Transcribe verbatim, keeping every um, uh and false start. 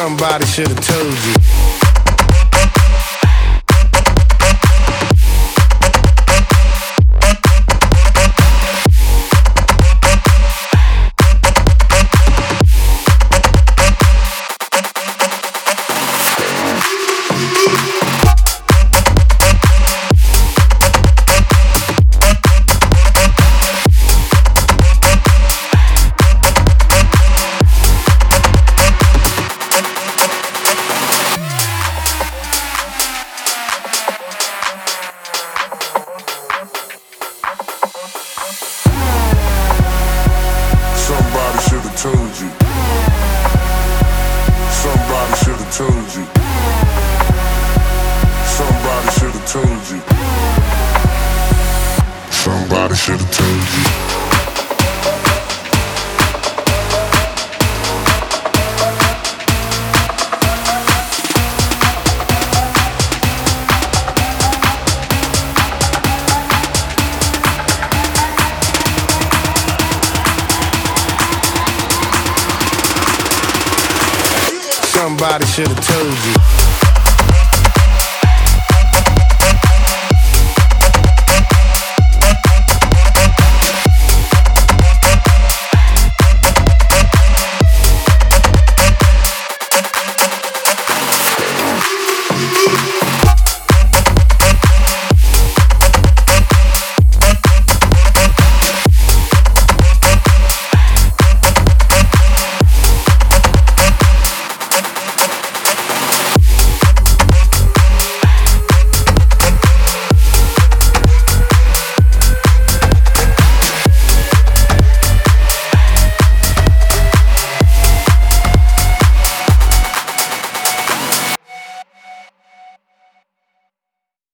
Somebody should have told you. Somebody should have told you. Somebody should have told you. Somebody should have told you. Somebody should have told you. Somebody should have told you.